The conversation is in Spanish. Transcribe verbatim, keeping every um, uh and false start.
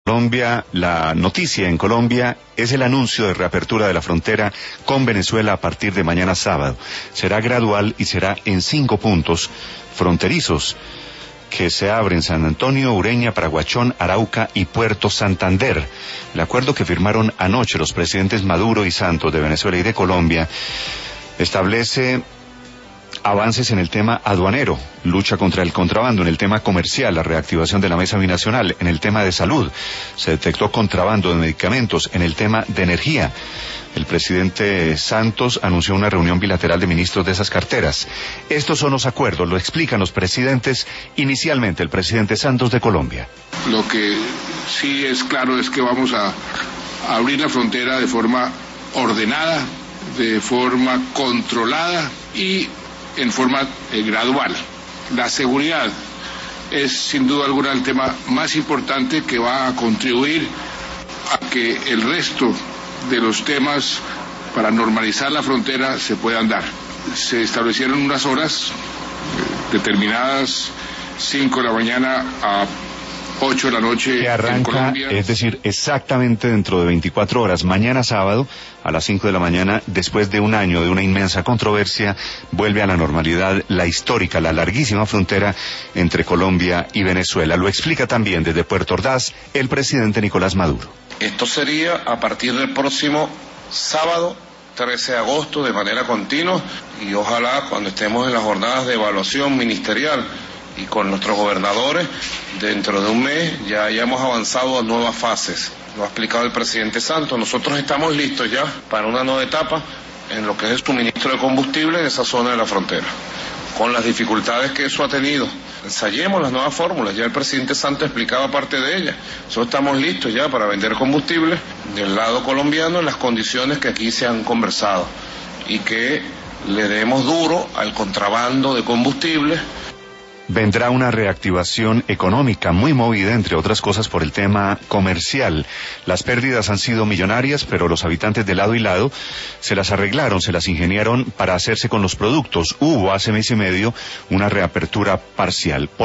Colombia, la noticia en Colombia es el anuncio de reapertura de la frontera con Venezuela a partir de mañana sábado. Será gradual y será en cinco puntos fronterizos que se abren: San Antonio, Ureña, Paraguachón, Arauca y Puerto Santander. El acuerdo que firmaron anoche los presidentes Maduro y Santos de Venezuela y de Colombia establece avances en el tema aduanero, lucha contra el contrabando, en el tema comercial, la reactivación de la mesa binacional, en el tema de salud, se detectó contrabando de medicamentos, en el tema de energía. El presidente Santos anunció una reunión bilateral de ministros de esas carteras. Estos son los acuerdos, lo explican los presidentes, inicialmente el presidente Santos de Colombia. Lo que sí es claro es que vamos a abrir la frontera de forma ordenada, de forma controlada y en forma eh, gradual. La seguridad es sin duda alguna el tema más importante que va a contribuir a que el resto de los temas para normalizar la frontera se puedan dar. Se establecieron unas horas eh, determinadas, cinco de la mañana a ocho de la noche que arranca, en Colombia. Es decir, exactamente dentro de veinticuatro horas, mañana sábado, a las cinco de la mañana, después de un año de una inmensa controversia, vuelve a la normalidad la histórica, la larguísima frontera entre Colombia y Venezuela. Lo explica también desde Puerto Ordaz el presidente Nicolás Maduro. Esto sería a partir del próximo sábado, trece de agosto, de manera continua, y ojalá cuando estemos en las jornadas de evaluación ministerial y con nuestros gobernadores, dentro de un mes ya hayamos avanzado a nuevas fases. Lo ha explicado el presidente Santos, nosotros estamos listos ya para una nueva etapa en lo que es el suministro de combustible en esa zona de la frontera, con las dificultades que eso ha tenido. Ensayemos las nuevas fórmulas, ya el presidente Santos explicaba parte de ellas. Nosotros estamos listos ya para vender combustible del lado colombiano en las condiciones que aquí se han conversado y que le demos duro al contrabando de combustible. Vendrá una reactivación económica muy movida, entre otras cosas, por el tema comercial. Las pérdidas han sido millonarias, pero los habitantes de lado y lado se las arreglaron, se las ingeniaron para hacerse con los productos. Hubo hace mes y medio una reapertura parcial.